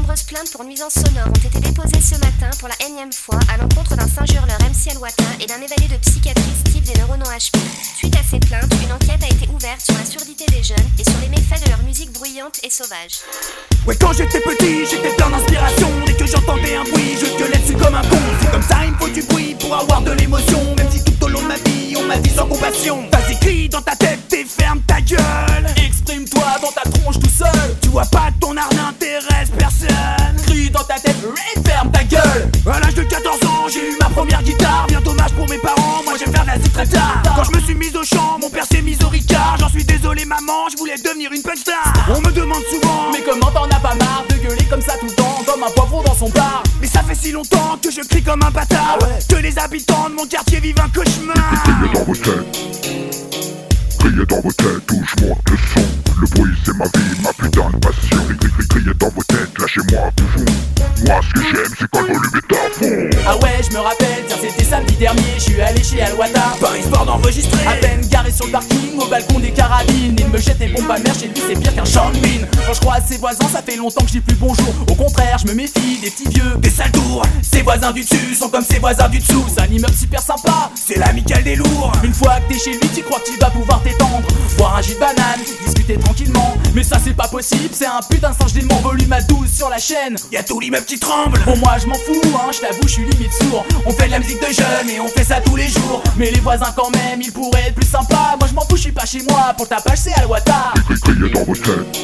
nombreuses plaintes pour nuisances sonores ont été déposées ce matin pour la énième fois à l'encontre d'un singe hurleur MC Alwata et d'un évalué de psychiatrie Steve des neuronos HP. Suite à ces plaintes, une enquête a été ouverte sur la surdité des jeunes et sur les méfaits de leur musique bruyante et sauvage. Ouais, quand j'étais petit, j'étais plein d'inspiration. Dès que j'entendais un bruit, je gueulais dessus comme un con. C'est comme ça, il me faut du bruit pour avoir de l'émotion. Même si tout au long de ma vie, on m'a dit sans compassion. Vas-y, crie dans ta tête et ferme ta gueule. Exprime-toi dans ta tronche tout seul. Tu vois pas que ton art n'intéresse personne. Crie dans ta tête et ferme ta gueule. À l'âge de 14 ans, j'ai eu ma première guitare. Bien dommage pour mes parents, moi j'aime faire de la zik très tard. Quand je me suis mise au chant, mon père s'est mis au ricard. J'en suis désolé maman, je voulais devenir une punch star. On me demande souvent, mais comment t'en as pas marre de gueuler comme ça tout le temps, comme un poivron dans son bar? Mais ça fait si longtemps que je crie comme un bâtard, que les habitants de mon quartier vivent un cauchemar. Criez dans vos têtes, criez dans vos têtes où je monte le son. Le bruit c'est ma vie, ma putain de passion. Criez dans vos têtes, lâchez-moi un bouffon. Moi ce que j'aime c'est quand le volume est à fond. Ah ouais, je me rappelle, tiens c'était samedi dernier, je suis allé chez Alwata, Paris Sport d'enregistrer. À peine garé sur le parking, au balcon des carabines, il me jette des bombes à mer, chez lui c'est pire qu'un champ de mine. Quand je croise ses voisins, ça fait longtemps que je dis plus bonjour. Au contraire, je me méfie des petits vieux, des sales tours. Ses voisins du dessus sont comme ses voisins du dessous. C'est un immeuble super sympa, c'est l'amicale des lourds. Une fois que t'es chez lui, tu crois que tu vas pouvoir t'étendre, boire un jus de banane, discuter tranquillement. Mais ça c'est pas possible, c'est un putain de singe démon, volume à 12 sur la chaîne. Y'a tout l'immeuble qui tremble. Bon moi je m'en fous, hein, je t'avoue je suis limite sourd. On fait de la musique de jeunes et on fait ça tous les jours. Mais les voisins quand même, ils pourraient être plus sympas. Moi je m'en fous, je suis pas chez moi, pour ta page c'est Alwata. Criez dans vos têtes,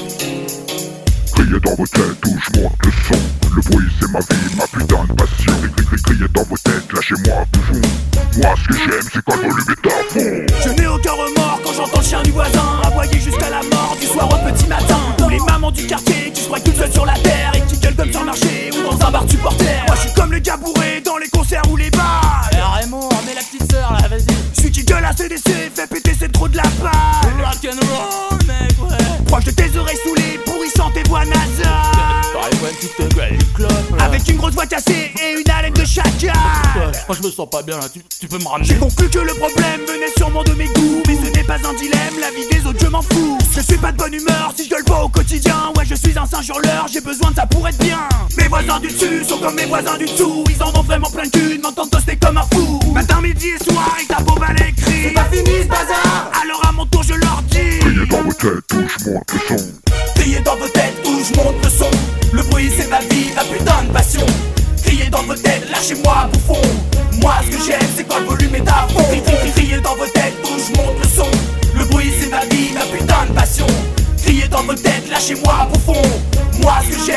criez dans vos têtes où je monte le son. Le bruit c'est ma vie, ma putain de passion. Criez dans vos têtes, lâchez-moi un bouffon. Moi ce que j'aime c'est quand le volume est à fond. Je n'ai aucun remords quand j'entends le chien du voisin aboyer jusqu'à la mort du soir au petit matin. Ou les mamans du quartier qui se croient toutes seules sur la terre et qui gueulent comme sur le marché ou dans un bar de supporters. Moi je suis comme le gars bourré dans les concerts ou les bars. Raymond, mets la petite sœur là, vas-y. Celui qui gueule à CDC, fait péter ses trous de la paille. Rock'n'roll mec, ouais. Proche de tes oreilles saoulées, pourrissant tes voix nasales. Avec une grosse voix cassée et une haleine de chacal. Moi je me sens pas bien là, tu peux me ramener. J'ai conclu que le problème venait sûrement de mes goûts. Mais ce n'est pas un dilemme, la vie des autres je m'en fous. Je suis pas de bonne humeur si je gueule pas au quotidien. Ouais je suis un singe hurleur, j'ai besoin de ça pour être bien. Mes voisins du dessus sont comme mes voisins du dessous. Ils en ont vraiment plein de cul, m'entendent toaster comme un fou. Matin, midi et soir, ils tapent au balai cri. C'est pas fini ce bazar. Alors à mon tour je leur dis, criez dans vos têtes où je monte le son. criez dans vos têtes où je monte le son. Le bruit c'est ma vie, ma putain de passion. Criez dans vos têtes, lâchez-moi bouffon. Moi ce que j'aime c'est quand le volume est à fond. Criez dans vos têtes où je monte le son. Le bruit c'est ma vie, ma putain de passion. Criez dans vos têtes, lâchez-moi bouffon. Moi ce que j'aime